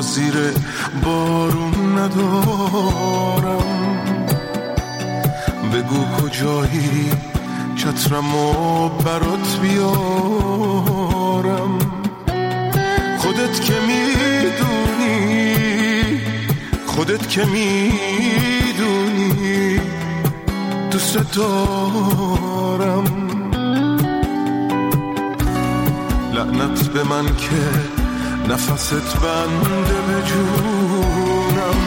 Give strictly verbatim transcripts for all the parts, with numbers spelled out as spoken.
زیر بارون ندارم. بگو کجایی چترمو برات بیارم. خودت که میدونی، خودت که میدونی دوست دارم. لعنت به من که نفست بنده به جونم.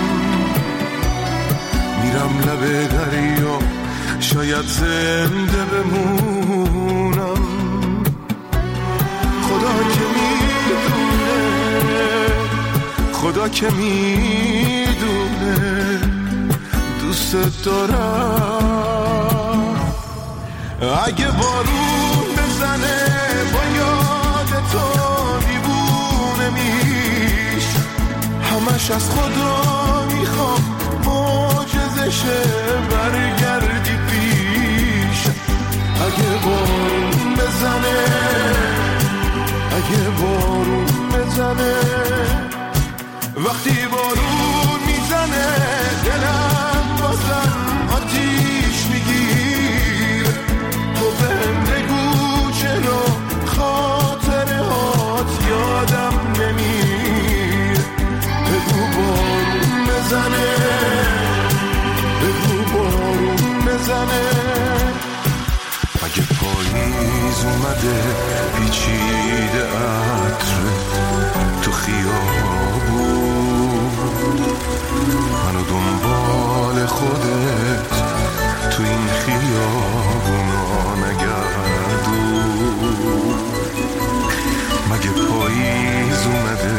میرم لب دریا شاید زنده بمونم. خدا که میدونه، خدا که میدونه دوست دارم. اگه بارون بزنه با یاد تو دیوونه میش، همش از خدا میخوام معجزشه برگردی پیش. اگه بارون بزنه، اگه بارون بزنه، وقتی بارون میزنه دلم بازم آتیش میگیر. تو بهم بگو چرا خاطره هات یادم نمیر. بگو بارون بزنه، بگو بارون بزنه. اگه پاییز اومده پیچیده عطره تو خیابون، منو دنبال خودت تو این خیابونا نگردون. مگه پاییز اومده،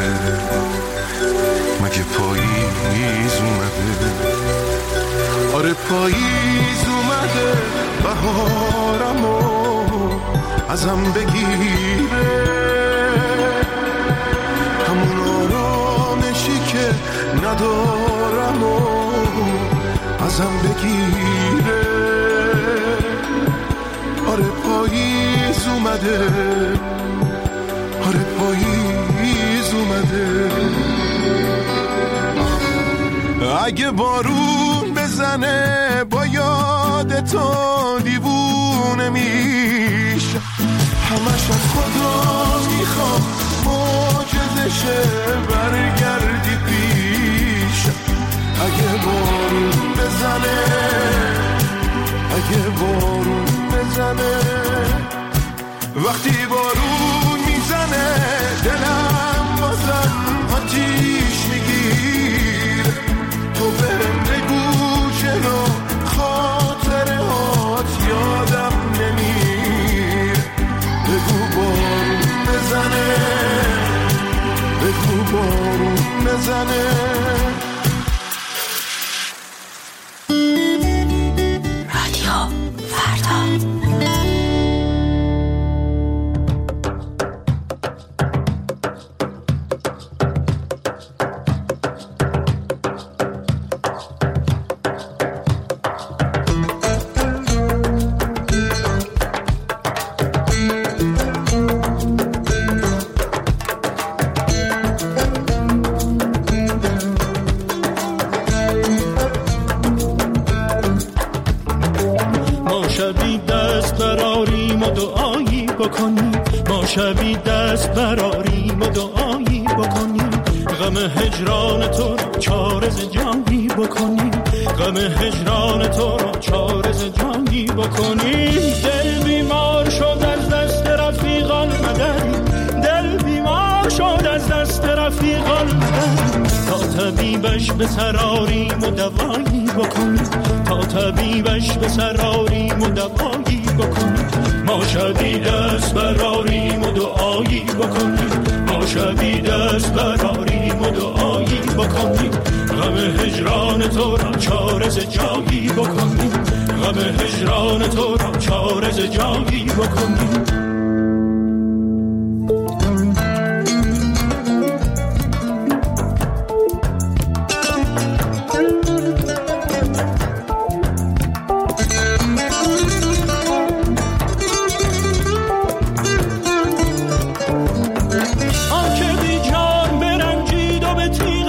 مگه پاییز اومده؟ آره پاییز اومده، بهارمو ازم بگیره. همون آرامشی که ندارم و ازم بگیره. آره پاییز اومده، آره پاییز اومده. اگه بارون بزنه با یاد تو دیوونه میشه، همش از خدا میخوام معجزشه برگردی پیش. اگه بارون بزنه، اگه بارون بزنه، وقتی بارون میزنه دلم بازم آتیش میگیر. تو بهم بگو چرا خاطره هات یادم نمیر. بگو بارون بزنه، بگو بارون بزنه. رادیو فردا. شبی دست براریم و دعایی بکنیم. غم هجران تو را چارز جانی بکنیم. غم هجران تو را چارز جانی بکنیم. دل بیمار شد از دست رفیقان مدد، دل بیمار شد از دست رفیقان مدد. تا طبیبش به سراریم و دوایی بکنیم. تا طبیبش به سراریم و دوایی بکنیم. ما شبی دست براریم و دعایی بکنیم. ما شبی دست براریم و دعایی بکنیم. غم هجران تو را چارز جایی بکنیم. غم هجران تو را چارز جایی بکنیم. آنکه بی جان برنجید و به تیر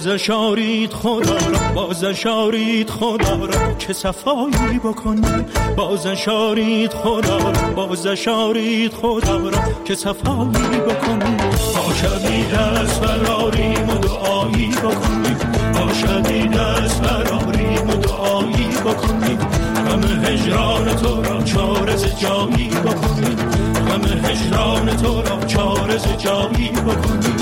بازش آرید خدا را، بازش آرید خدا را که صفایی بکنیم. بازش آرید خدا را، بازش آرید خدا را که صفایی بکنیم. ما شبی دست براریم و دعایی بکنیم. ما شبی دست براریم و دعایی بکنیم. غم هجران تو را چارز جایی بکنیم. غم هجران تو را چارز جایی بکنیم.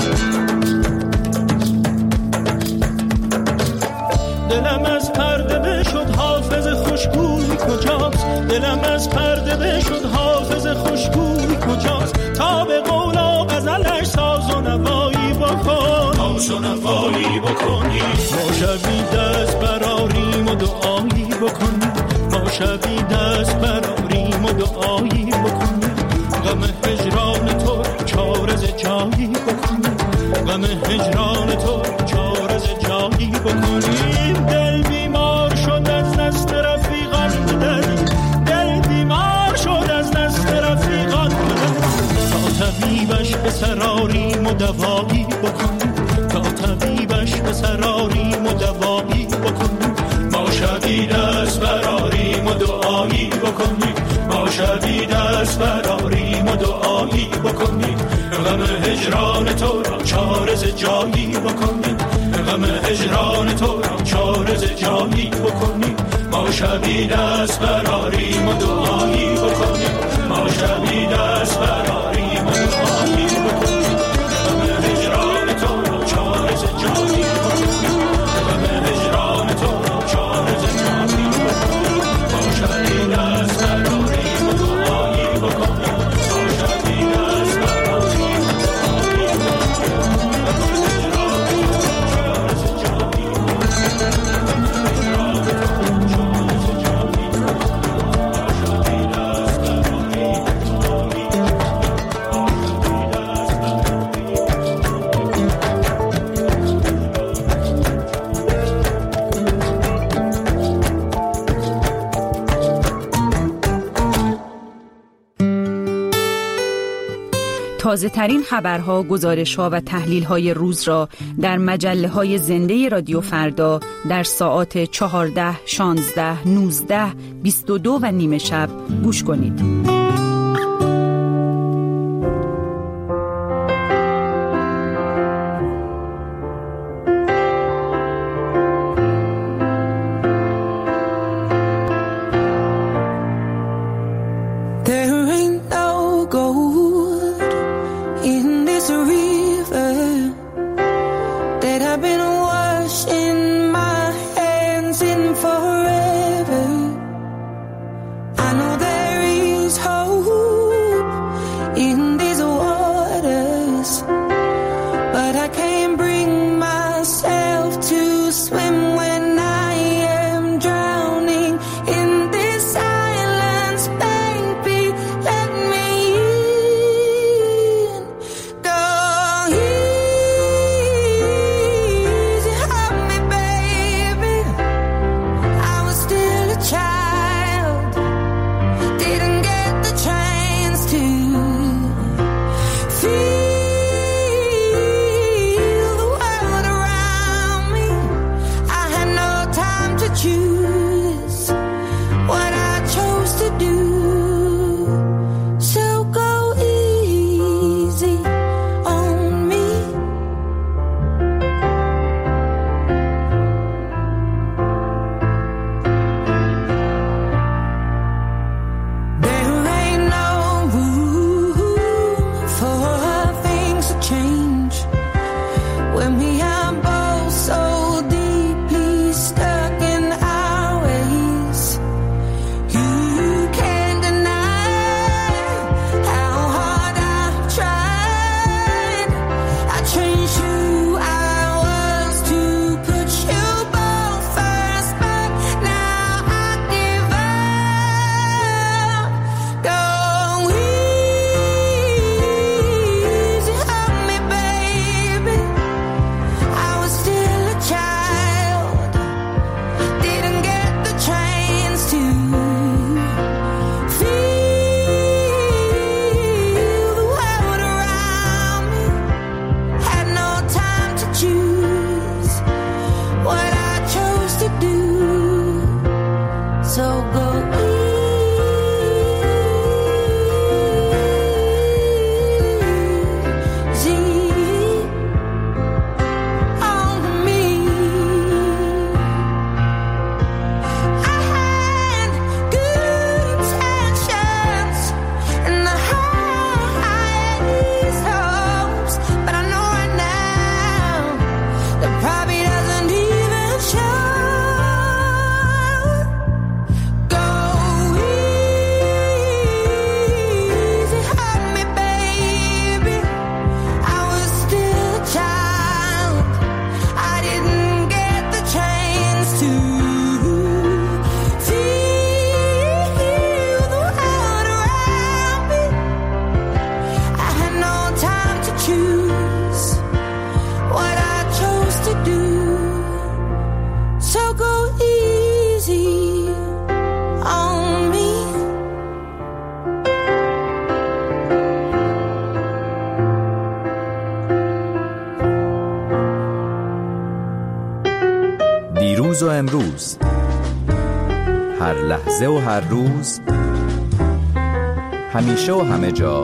دلم از پرده بشد حافظ خوشگوی کجاست؟ دلم از پرده بشد حافظ خوشگوی کجاست؟ تا به قول و غزلش ساز و نوایی بکن، ساز و نوایی بکنی. ما شبی دست براریم و دعایی بکنیم. ما شبی دست براریم و دعایی بکنیم. غم هجران تو چارز جایی بکنیم. غم هجران تو چارز جایی بکنیم. دل بیمار شد از دست رفیقان بدهیم. دل بیمار شد از دست رفیقان بدهیم. تا طبیبش به سراریم و دوایی بکنیم. تا طبیبش به سراریم و دوایی بکنیم. ما شبی دست براریم و دعایی بکنیم. ما شبی دست براریم و دعایی بکنیم. غم هجران تو را چارز جایی بکنیم. غم هجران تو را چارز جایی بکنیم. ما شبی دست براریم و دعایی بکنیم. ما شبی دست براریم و دعایی بکنیم. غم هجران تو را چارز جایی بکنیم. غم هجران تو را چارز جایی بکنیم. ما شبی دست براریم و دعایی بکنیم. ما شبی دست براریم و دعایی تازه ترین خبرها، گزارش‌ها و تحلیل‌های روز را در مجله‌های زنده رادیو فردا در ساعات چهارده، شانزده، نوزده، بیست و دو و نیمه شب گوش کنید. So go دیروز و امروز، هر لحظه و هر روز، همیشه و همه جا،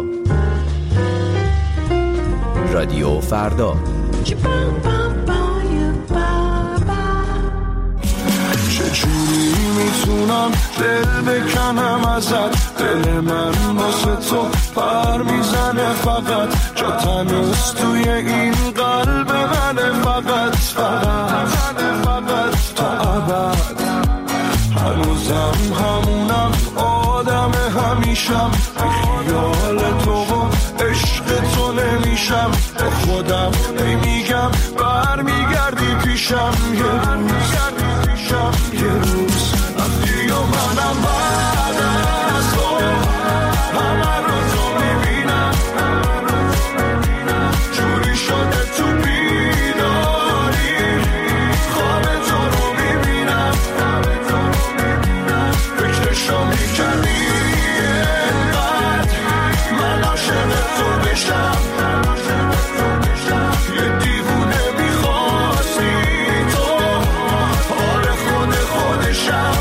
رادیو فردا. چجوری میتونم دل بکنم ازت، دل من واسه تو پر میزنه فقط، جا تنوز توی این قلب منه فقط فقط فقط تا ابد. هنوزم همونم آدم همیشم، خیال تو و عشق تو نمیشم، با خودم نمیگم برمیگردی پیشم یه روز یه روز. وقتی و منم بعد از تو همه رو تو میبینم، جوری شده تو بیداری خواب تو رو میبینم، فکرشو میکردی اینقدر من عاشق تو بشم، یه دیوونه میخواستی تو حال خود خودشم.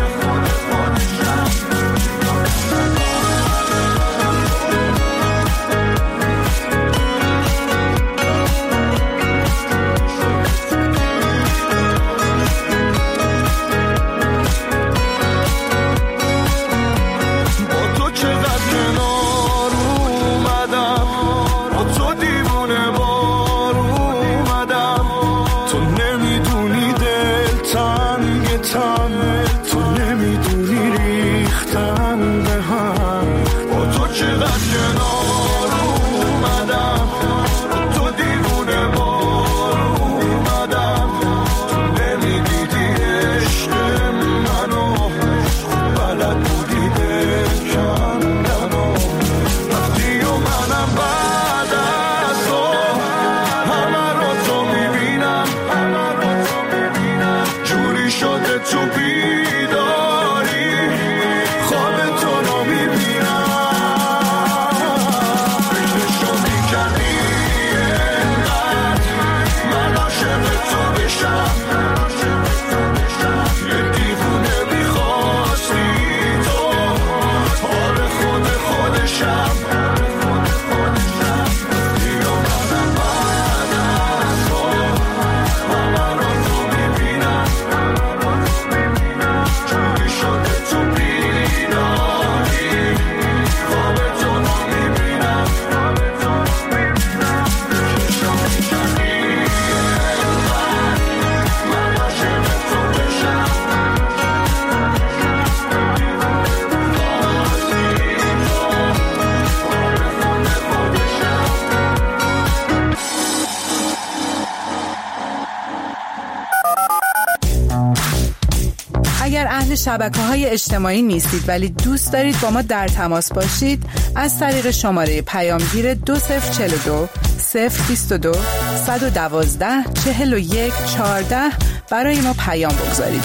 شبکه‌های اجتماعی نیستید ولی دوست دارید با ما در تماس باشید، از طریق شماره پیامگیر دو صفر چهل و دو صفر بیست و دو صد و دوازده چهل و یک چهارده برای ما پیام بگذارید.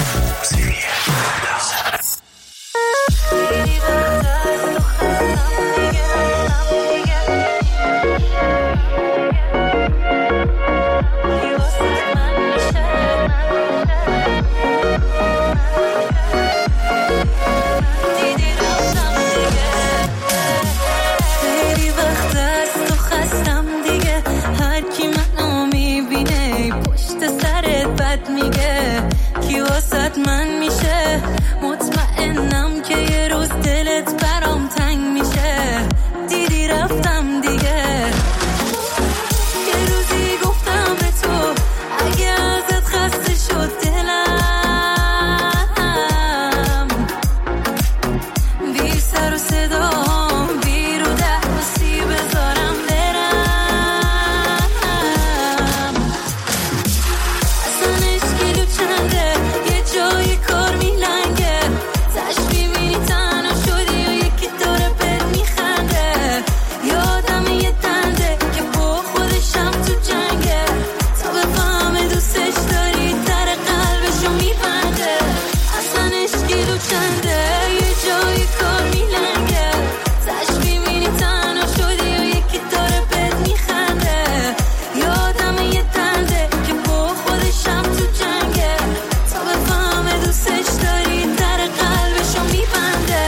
چنده یه جایی کار میلنگه تش میبینی تنها شدی و یکی داره بهت میخنده یادم یه تنده که با خودشم تو جنگه تا بفهمه دوستش داری در قلبشو میبنده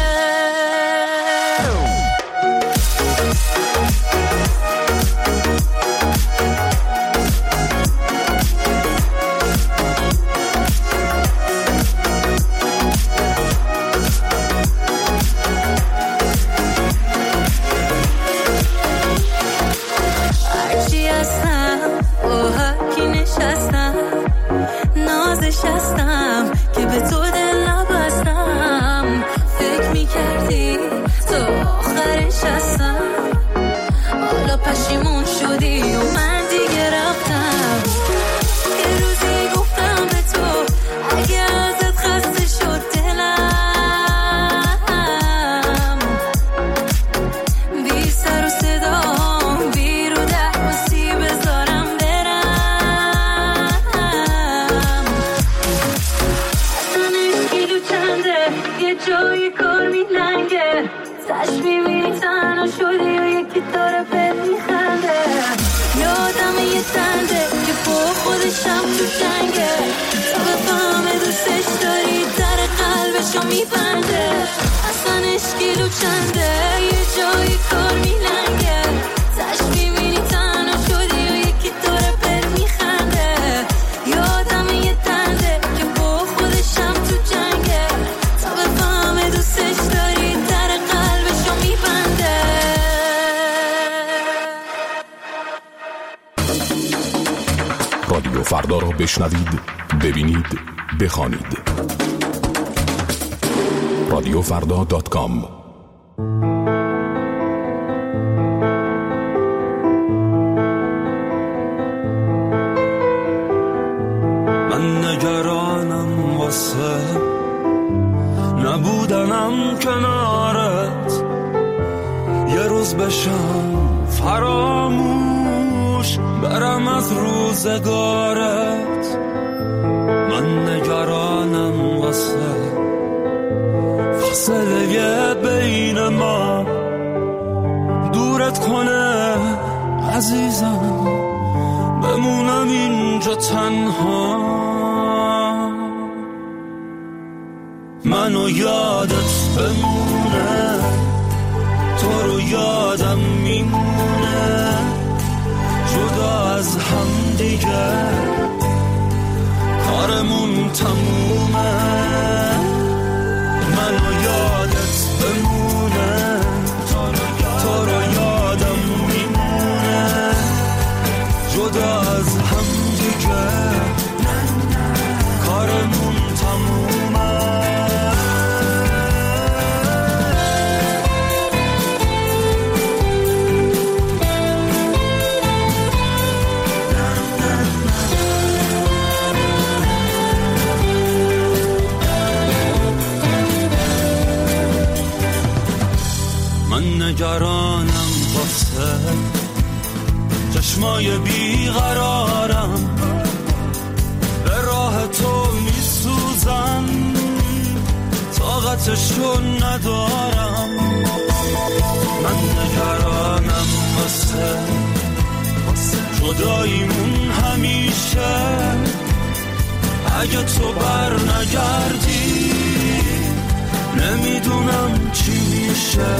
نشستم که به تو دل نبستم فکر میکردی تو آخرش هستم حالا پشیمون شدی و من دیگه رفتم یه روزی گفتم به تو اگه ازت خسته شد دلم بی سر و صدام بی رو ده بسی بذارم جایی کار میلنگه تش میبینی تنها شدی و یکی داره بهت میخنده یادم یه تنده که با خودشم تو جنگه تا بفهمه دوستش داری در قلبشو میبنده اصلا اشکیلو چنده یه جایی کار میلنگه تش میبینی تنها شدی و یکی داره بهت میخنده یادم یه تنده که با خودشم تو جنگه دوستش داری در قلبشو میبنده رادیو فردا را بشنوید، ببینید، بخوانید. رادیو فردا دات کام. من نگرانم واسه نبودنم کنارت یه روز بشم فراموش برم از روزگارت من نگرانم واسه فاصله بین ما دورت کنه عزیزم بمونم اینجا تنها منو یادت بمونه تو رو یادم میمونه جدا از هم دیگه کارمون تمومه منو یادت بمونه تو رو یادم میمونه جدا از هم دیگه کارمون تمومه نگرانم واسه چشمای بیقرارم به راه تو میسوزن طاقتشو ندارم من نگرانم واسه جداییمون همیشه اگه تو بر نگردی نمیدونم چی میشه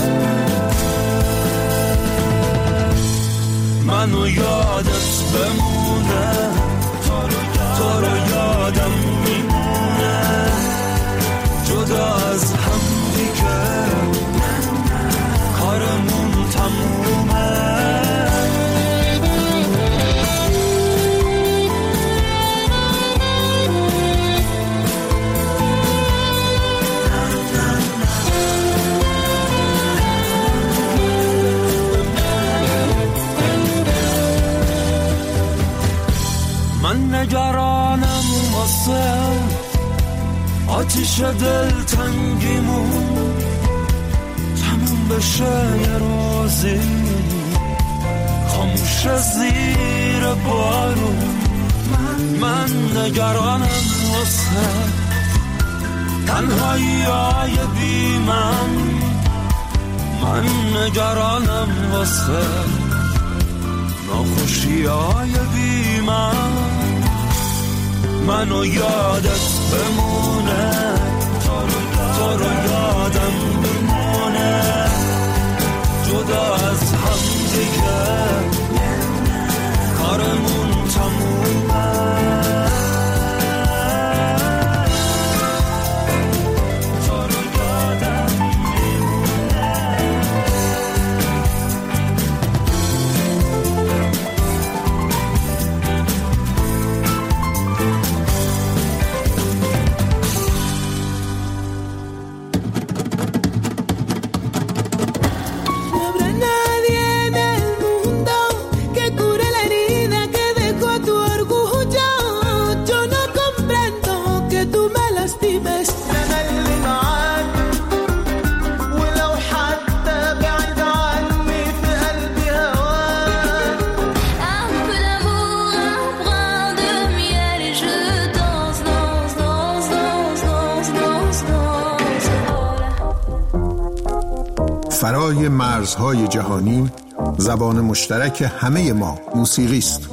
منو یادت بمونه تو رو یادم میمونه جدا از هم دیگه کارمون تمومه من نگرانم واسه آتیش دل تنگیمون تموم بشه یه روزی خاموش زیر بارون من نگرانم واسه تنهایی های بی من، من نگرانم واسه ناخوشی های بی من. منو یادت بمونه، تو رو یادم بمونه، جدا از هم دیگه کارمون تمومه. فرای مرزهای جهانی، زبان مشترک همه ما موسیقی است.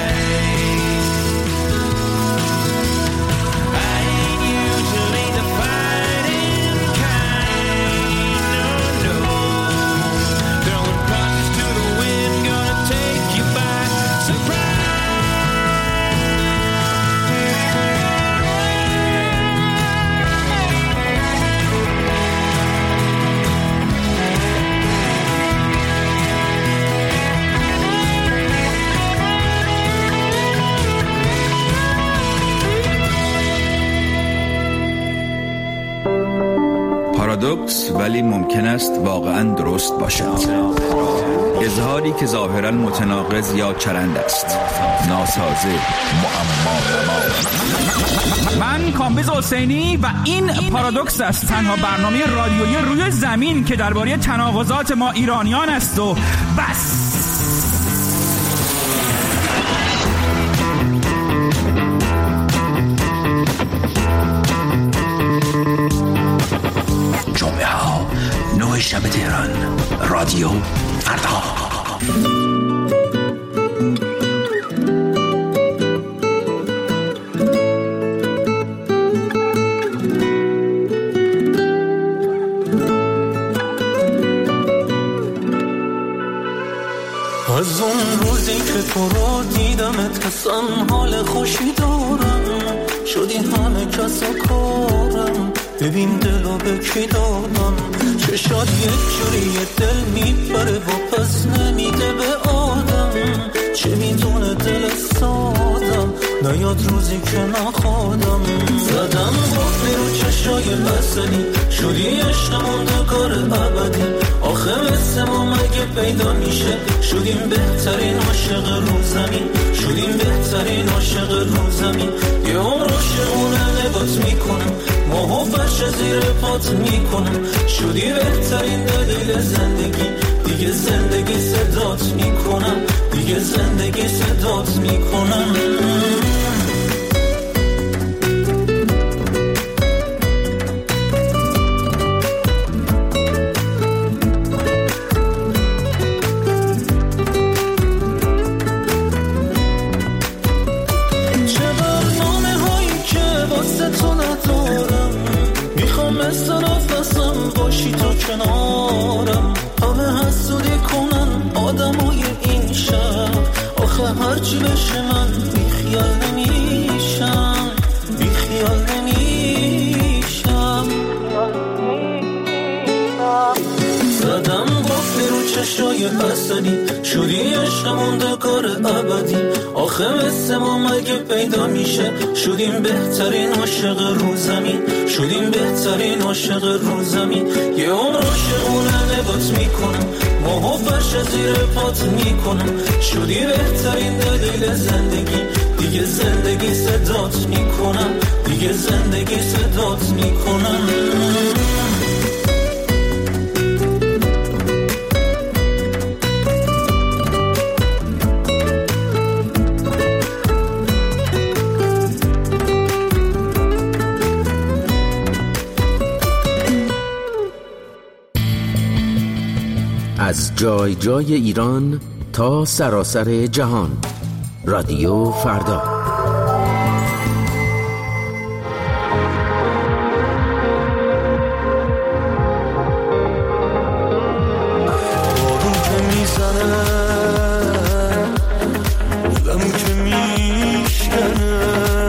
Fire پارادوکس ولی ممکن است واقعا درست باشد. اظهاری که ظاهرا متناقض یا چرند است، ناسازه، معما. من کامبیز حسینی و این پارادوکس است، تنها برنامه رادیویی روی زمین که درباره تناقضات ما ایرانیان است و بس. جمعه ها نه شب تهران، رادیو فردا. از اون روزی که تو رو دیدمت حسن حال خوشی دارم، شدی همه کس و کارم، ببین دلو به کی دادم، چشات یک جوری دل میبره و پس نمیده به آدم، چه میدونه دل سادم، نیاد روزی که نخوادم، زدم قفلی رو چشای بسنی، شدی عشق موندگار ابدی، آخه مثل ما مگه پیدا میشه، شدیم بهترین عاشق رو زمین، شدیم بهترین عاشق رو زمین، یه عمر عاشقونه نگات میکنم، ماهو فرش زیر پات میکنم، شدی بهترین دلیل زندگی، دیگه زندگی صدات میکنم، دیگه زندگی صدات میکنم. باشی تو کنارم، همه حسودی کنن آدمای این شب، آخه هرچی بشه من بیخیال نمیشم، بیخیال نمیشم، زدم قفلی رو چشای حسدی، شدی عشق موندگار ابدی، آخه مثل ما مگه پیدا میشه، شدیم بهترین عاشق رو زمین، شدیم بهترین عاشق رو زمین، یه عمر عاشقونه نگات میکنم، ماهو فرش زیر پات میکنم، شدی بهترین دلیل زندگی، دیگه زندگی صدات میکنم، دیگه زندگی صدات میکنم. از جای جای ایران تا سراسر جهان، رادیو فردا. بارون که میزنه، دلم که میشکنه،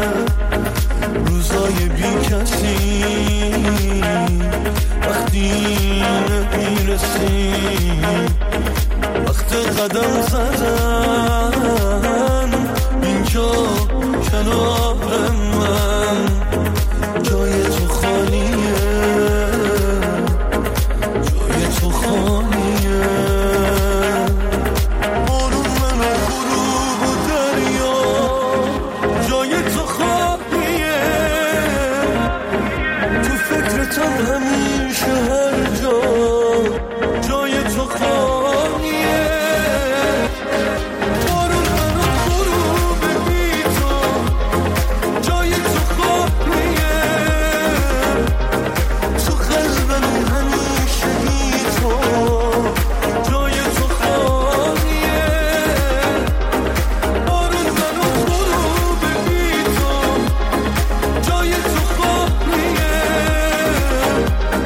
روزای بی کسی وقتی نمیرسی، وقت قدم زدن اینجا کنار من، جای تو خالیه، جای تو خالیه، بارون من غروب و دریا، جای تو خالیه، تو فکرتم همیشه هر جا، جای تو خالیه، بارون من غروب بی تو، جای تو خالیه، تو قلبم همیشه بی تو، جای تو خالیه، بارون من غروب بی تو، جای تو خالیه،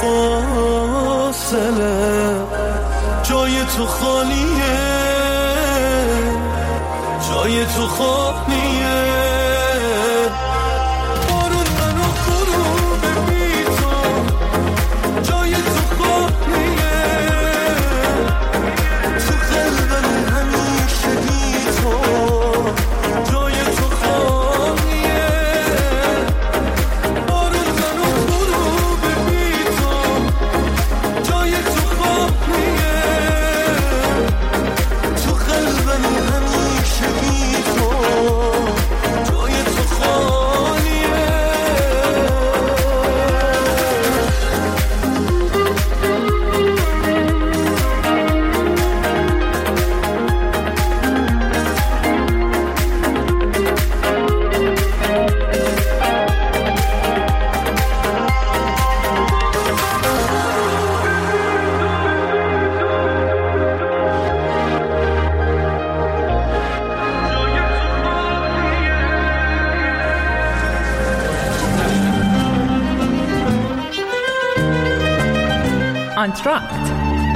فاصله جای تو خالیه، جای تو خالیه. بارون منو غروب بی تو، جای تو خالیه، تو قلبم همیشه بی تو، جای تو خالیه. بارون منو غروب بی تو، جای تو خالیه، تو قلبم همیشه بی تو، جای تو خالیه. آنتراکت.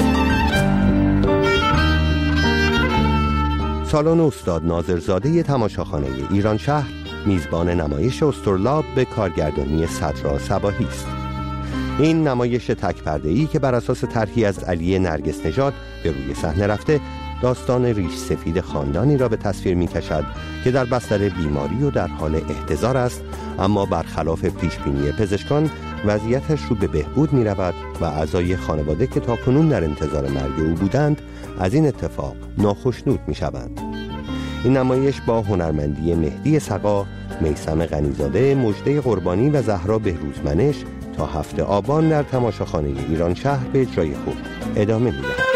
سالن استاد ناظرزاده تماشاخانه ایران شهر میزبان نمایش استرلاب به کارگردانی صدرا صباحی است. این نمایش تک پرده‌ای که بر اساس طرحی از علی نرگس نژاد به روی صحنه رفته، داستان ریش سفید خاندانی را به تصویر می‌کشد که در بستر بیماری و در حال احتضار است، اما برخلاف پیشبینی پزشکان وضعیتش رو به بهبود می رود و اعضای خانواده که تاکنون در انتظار مرگ او بودند از این اتفاق ناخشنود می شوند. این نمایش با هنرمندی مهدی سقا، میثم غنیزاده، مژده قربانی و زهرا بهروزمنش تا هفته آبان در تماشاخانه ایران شهر به اجرای خود ادامه می دهد.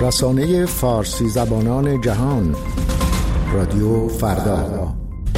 رسانه فارسی زبانان جهان، رادیو فردا.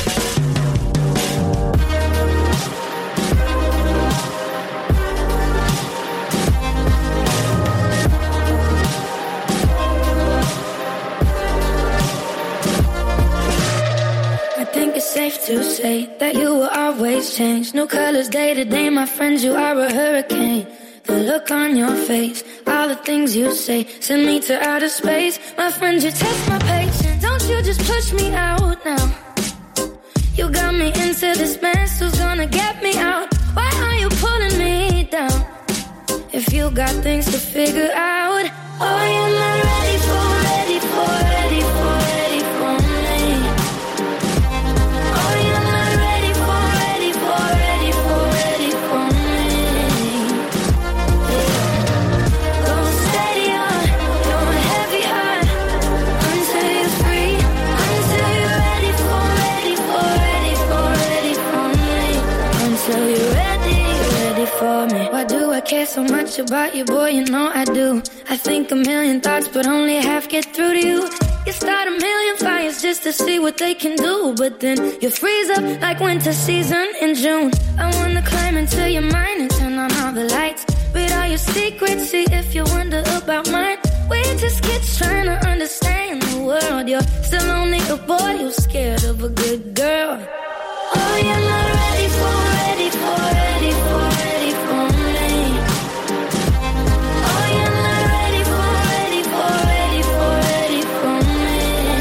To say that you will always change. No colors day to day, my friends, you are a hurricane. The look on your face, all the things you say, send me to outer space. My friends, you test my patience. Don't you just push me out now. You got me into this mess, who's gonna get me out? Why are you pulling me down? If you got things to figure out. Oh, you're not ready for, ready for, ready for, ready for me. Why do I care so much about you, boy? You know I do. I think a million thoughts, but only half get through to you. You start a million fires just to see what they can do, but then you freeze up like winter season in June. I wanna climb into your mind and turn on all the lights, read all your secrets, see if you wonder about mine. We're just kids trying to understand the world. You're still only a boy who's scared of a good girl. Oh, you're not ready for, ready for, ready for, ready for me. Oh, you're not ready for, ready for, ready for, ready for me.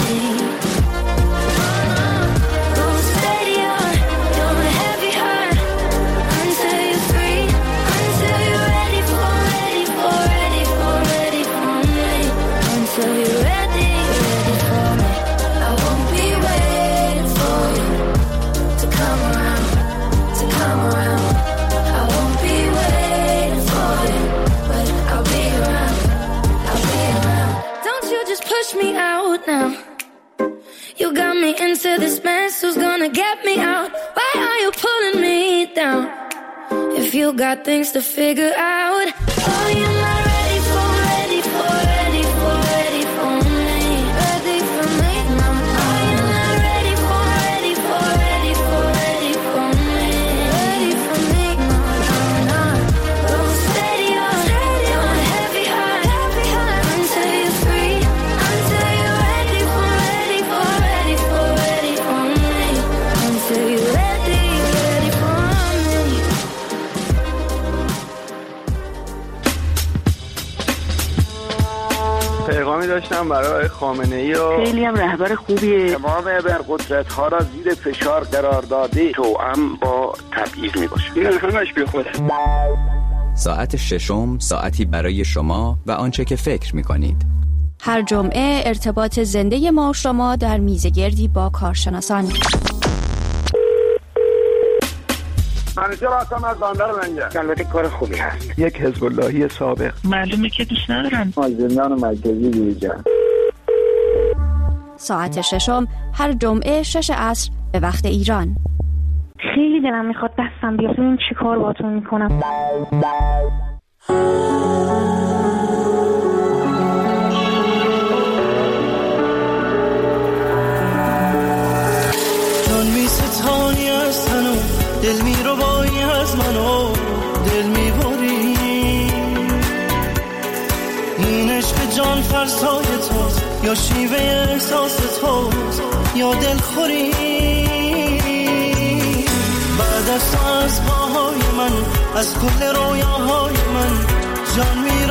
Go steady on your heavy heart until you're free, until you're ready for, ready for, ready for, ready for me. Until you're ready, ready for me. I won't be waiting for you to come around, to come around. I won't be waiting for you, but I'll be around, I'll be around. Don't you just push me out now. You got me into this mess, who's gonna get me out? Why are you pulling me down? If you got things to figure out. Oh, you're not ready for, ready for, ready for, ready for me. Ready for me, no. Oh, you're not ready for, ready for, ready for, ready for me. Ready for me, no, no, no. Go steady on, steady on, heavy heart, heavy heart. Until you're free, until you're ready for, ready for, ready for, ready for me. Until you're ready, ready for me. پیغامی داشتم برای خامنه‌ای و خیلی هم رهبر خوبیه. تمام ابرقدرت‌ها را زیر فشار قرار داده، توأم با تبعیض میباشه. این همش بی خوده. ساعت ششم ساعتی برای شما و آنچه که فکر می‌کنید. هر جمعه ارتباط زنده ما و شما در میزگردی با کارشناسان. منیجر هستم از بندر لنگر. البته کار خوبی هست. یک حزب اللهی سابق. معلومه که دوست ندارم. از زندان مرکزی دیجا. ساعت ششم هر جمعه شش عصر به وقت ایران. خیلی دلم میخواد دستم بیاد ببینم چی کار باهاتون میکنم. جان می ستانی از تنو، دل می رو بایی از منو، دل می باری. این عشق جان فرسای توست، یا شیوه احساس توست، یا دل خوری. بعد از تو از پاهای من، از کل رویاهای من جان می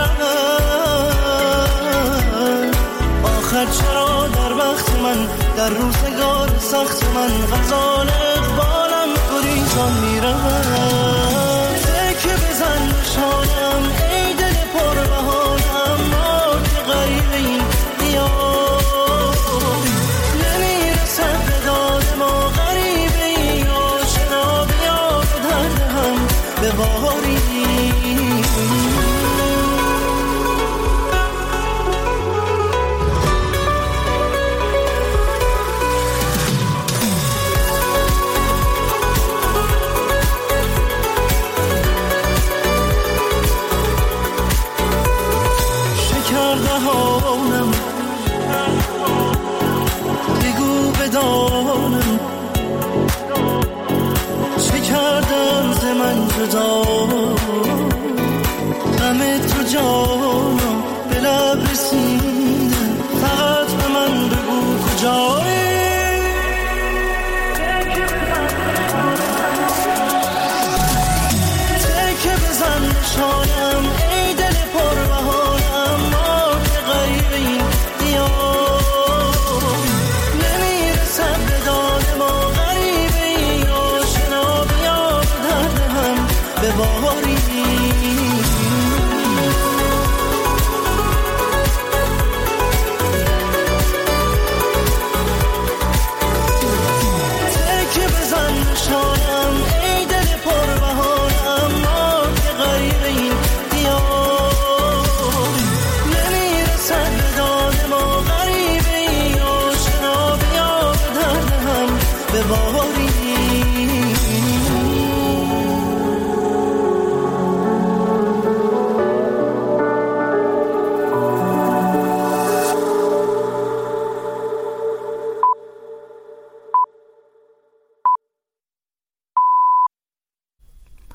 رود. آخر چرا در وقت من، در روزگار سخت من، غزال اقبالم کنی جان می رود. تکه بزن شانم ای دل پر بهایم، ما که غریبه این دیاری. نمیرسد به داد ما غریبه ای، آشنا بیا به درد هم بباری. من جدا، همه تو جانا به لب رسیده، فقط به من بگو کجایی. تکه بزن نشانم ای دل پر بهانم، ما که غریب این دیار نمیرسد به داد ما، غریب این آشنا بیا به درد هم به باها